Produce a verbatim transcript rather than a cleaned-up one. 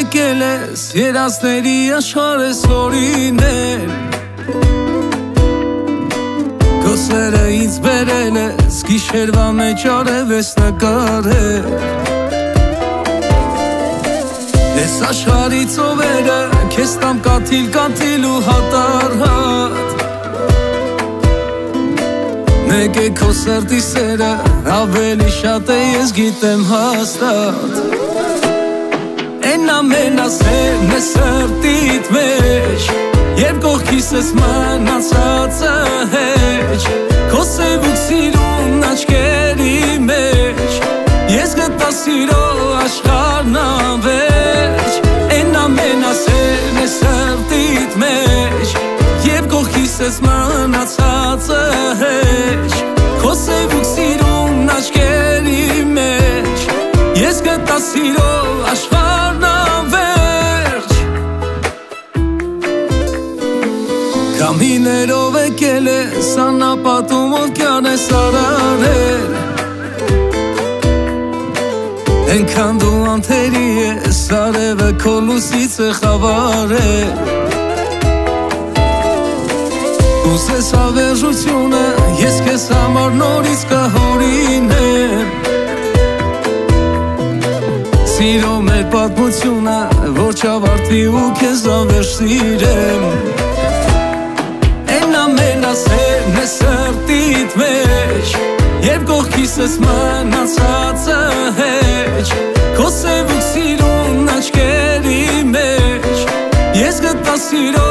եկել ես երազների աշխարհ ես օրինել Քո սերը ինձ բերել ես գիշերվա մեջ արև ես նկարել Ես աշխարհի ծովերը քեզ տամ կաթիլ կաթիլ ու հատար հատ Մեկ է քո սրտի սերը ավելի շատ է ես գիտեմ հաստատ Են ամենասերն է սրտիդ մեջ Երբ կողքիս ես մնացածը հեչ Քո սևուկ սիրուն աչքերի մեջ Ես գտա սիրո աշխարհն անվերջ Են ամենասերն է սրտիդ մեջ Երբ կողքիս ես մնացածը հեչ Քո սևուկ սիրուն աչքերի մեջ Ես գտա սիրո աշխարհն անվերջ Կամիներով եկել ես անապատում օվկիան ես արարել Ենքան դու անթերի ես արևը քո լուսից է խավարել Ուզես հավերժությունը ես քեզ համար նորից կհորինեմ Սիրո մեր պատմությունը որ չավարտվի ու քեզ ավերջ սիրեմ Են ամենասերն է սրտիդ մեջ Երբ կողքիս ես մնացածը հեչ Քո սևուկ սիրուն աչքերի մեջ Ես գտա սիրո